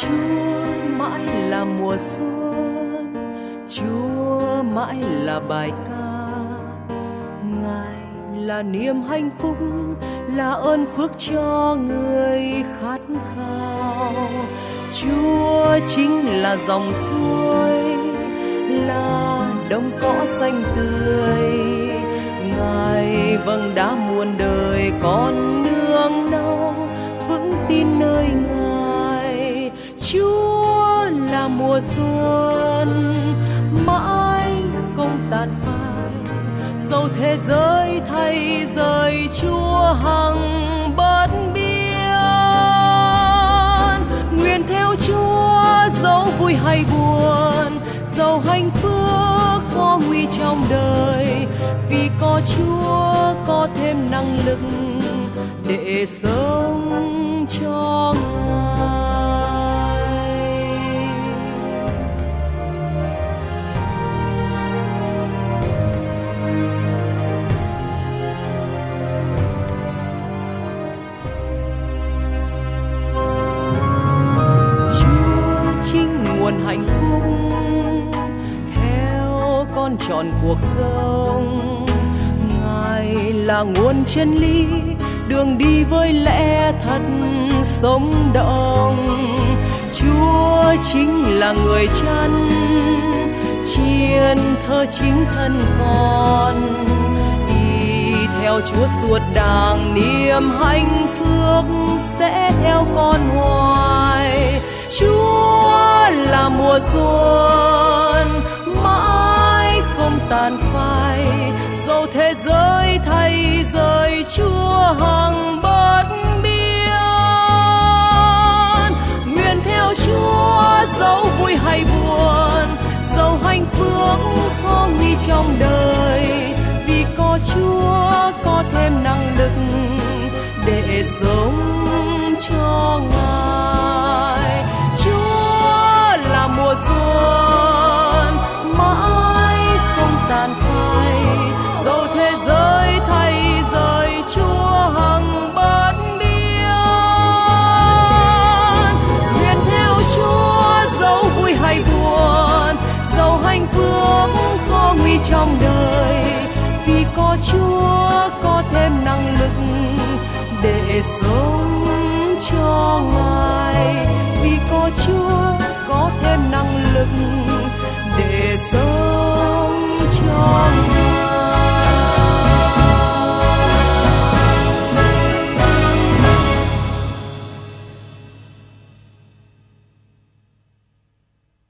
Chúa mãi là mùa xuân, Chúa mãi là bài ca. Ngài là niềm hạnh phúc, là ơn phước cho người khát khao. Chúa chính là dòng suối, là đồng cỏ xanh tươi. Ngài vâng đã muôn đời con nương náu, vững tin nơi Ngài. Chúa là mùa xuân mãi không tàn phai, dẫu thế giới thay rời Chúa hằng bất biến. Nguyện theo Chúa dẫu vui hay buồn, dẫu hạnh phúc khó nguy trong đời, vì có Chúa có thêm năng lực để sống cho Ngài. Chúa chính nguồn hạnh phúc, theo con chọn cuộc sống. Ngài là nguồn chân lý, đường đi với lẽ thật sống động. Chúa chính là người chăn chiên thơ chính thân con, đi theo Chúa suốt đàng, niềm hạnh phúc sẽ theo con hoài. Chúa là mùa xuân mãi không tàn phai, dẫu thế giới thay rời Chúa hằng bất biến. Nguyện theo Chúa dẫu vui hay buồn, dẫu hạnh phúc khó nguy trong đời, vì có Chúa có thêm năng lực để sống cho Ngài. Chúa là mùa xuân mãi không tàn phai, dẫu thế giới thay rời Chúa hằng bất biến. Nguyện theo Chúa dẫu vui hay buồn, dẫu hạnh phúc khó nguy trong đời, vì có Chúa có thêm năng lực để sống cho Ngài. Vì có Chúa có thêm năng lực để sống